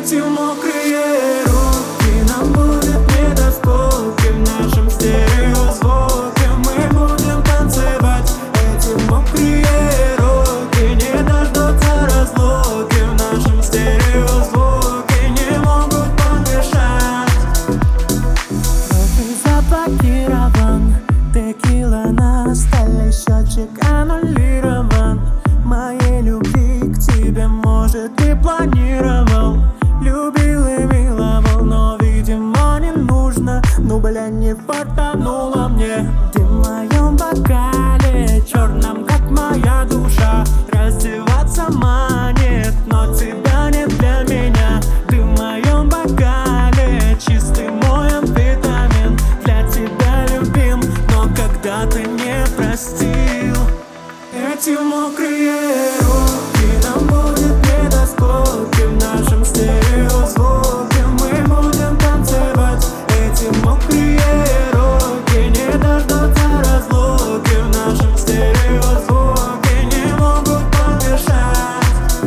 Эти мокрые руки нам будет не до скуки. В нашем стереозвуке мы будем танцевать. Эти мокрые руки не дождутся разлуки. В нашем стереозвуке не могут помешать. Профиль заблокирован, текила на столе, счетчик аннулирован. Моей любви к тебе, может, и планировал, любил и миловал, но, видимо, не нужно. Ну, бля, не фартануло мне. Ты в моем бокале, черном, как моя душа. Раздеваться манит, но тебя нет для меня. Ты в моем бокале, чистый мой амфетамин. Для тебя любим, но когда-то не простил. Эти мокрые руки нам будет не до скуки. В нашем стереозвуке мы будем танцевать. Эти мокрые руки не дождутся разлуки. В нашем стереозвуке не могут помешать.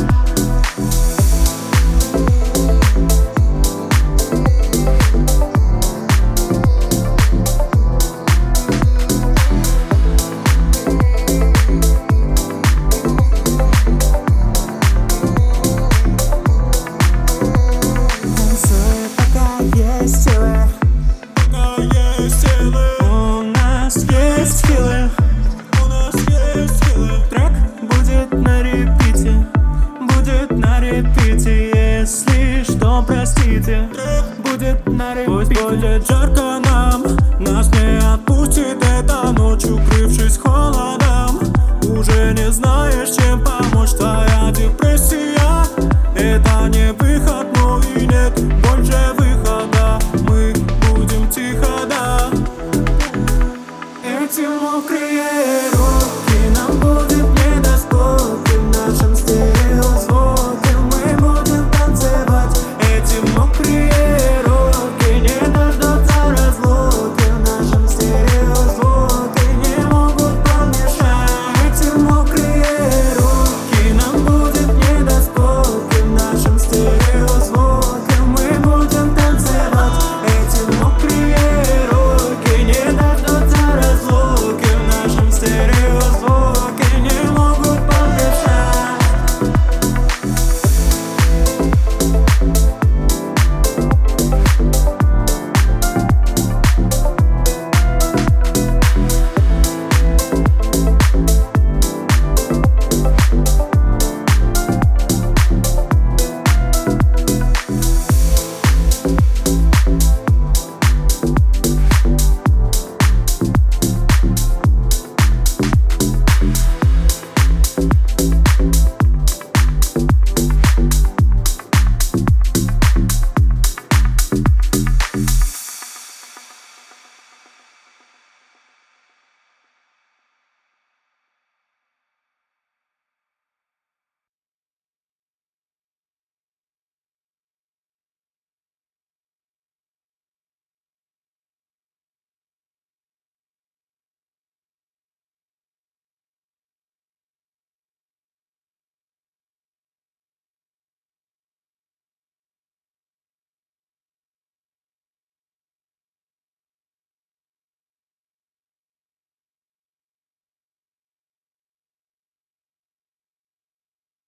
У нас есть силы, трек будет на репите, если что, простите. Будет на репите. Пусть будет жарко нам, нас